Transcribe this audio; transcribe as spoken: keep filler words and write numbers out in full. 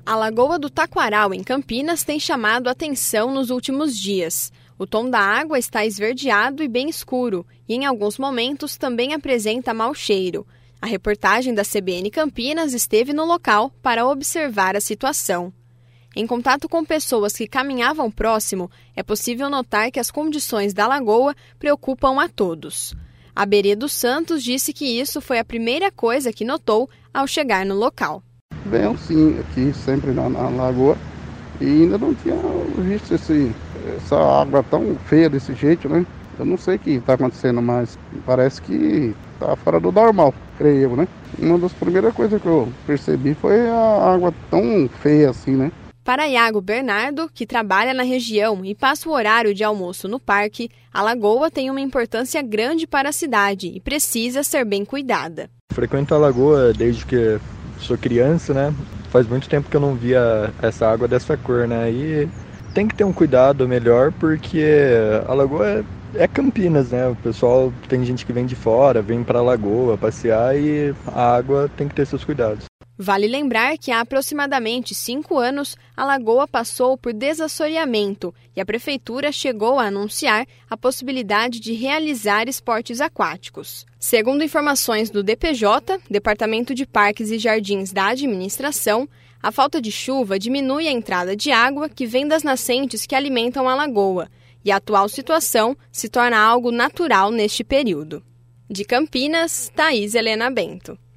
A Lagoa do Taquaral, em Campinas, tem chamado a atenção nos últimos dias. O tom da água está esverdeado e bem escuro, e em alguns momentos também apresenta mau cheiro. A reportagem da C B N Campinas esteve no local para observar a situação. Em contato com pessoas que caminhavam próximo, é possível notar que as condições da lagoa preocupam a todos. A Berê dos Santos disse que isso foi a primeira coisa que notou ao chegar no local. Venho sim, aqui sempre na, na lagoa, e ainda não tinha visto esse, essa água tão feia desse jeito, né? Eu não sei o que está acontecendo, mas parece que está fora do normal, creio eu, né? Uma das primeiras coisas que eu percebi foi a água tão feia assim, né? Para Iago Bernardo, que trabalha na região e passa o horário de almoço no parque, a lagoa tem uma importância grande para a cidade e precisa ser bem cuidada. Frequento a lagoa desde que sou criança, né? Faz muito tempo que eu não via essa água dessa cor, né? E tem que ter um cuidado melhor porque a lagoa é, é Campinas, né? O pessoal, tem gente que vem de fora, vem para a lagoa passear e a água tem que ter seus cuidados. Vale lembrar que há aproximadamente cinco anos a lagoa passou por desassoreamento e a prefeitura chegou a anunciar a possibilidade de realizar esportes aquáticos. Segundo informações do D P J, Departamento de Parques e Jardins da Administração, a falta de chuva diminui a entrada de água que vem das nascentes que alimentam a lagoa e a atual situação se torna algo natural neste período. De Campinas, Thaís Helena Bento.